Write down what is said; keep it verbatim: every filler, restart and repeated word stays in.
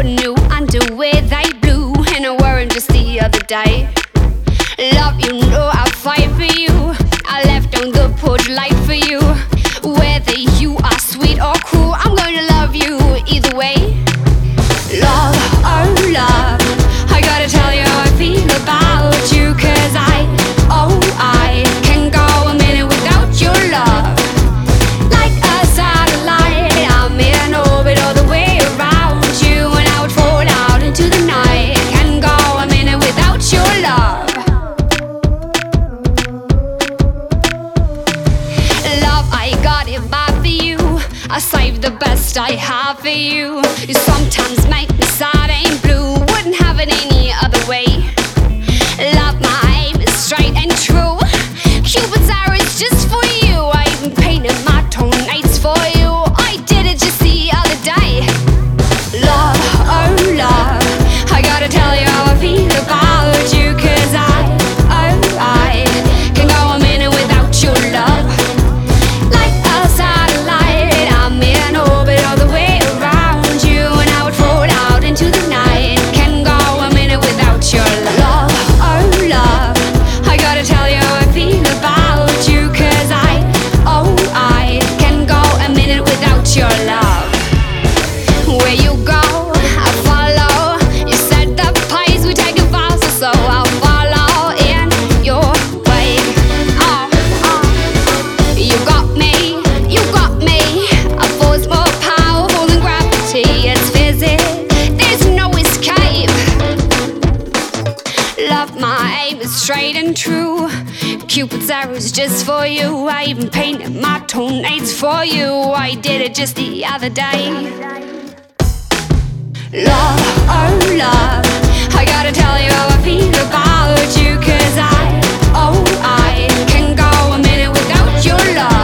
new underwear, they blew, and I wore them just the other day. Love, you know I'll fight for you. I left on the porch light for you. Whether you are sweet or cruel, I'm gonna love you either way. Love, oh love, I gotta tell you how I feel about you. Cause I, oh I can go a minute without your love. Like a satellite, I'm in orbit all the way around you, and I would fall out into the night. Can go a minute without your love. Love, I got it bad for you. I saved the best I have for you. You sometimes make me sad and blue. Wouldn't have it any other way. Love, my aim is straight and true. Cupid's arrow is just for you. I even painted my toenails for you. I did it just the other day. Love, oh love, I gotta tell you how I feel about you. Cause I, oh I can go a minute without your love. Like a satellite, I'm in orbit all the way around you, and I would fall out into the night. Can go a minute without your love. Oh love, I gotta tell you how I feel about you. Cause I, oh I can go a minute without your love. Where you go, I follow. You said the place we take a vows, so I'll follow in your way. Oh, oh. You got me, you got me. A force more powerful than gravity. It's physics, there's no escape. Love, my aim is straight and true. Cupid's arrow's just for you. I even painted my toenails for you. I did it just the other day. Love, oh love, I gotta tell you how I feel about you. Cause I, oh I can go a minute without your love.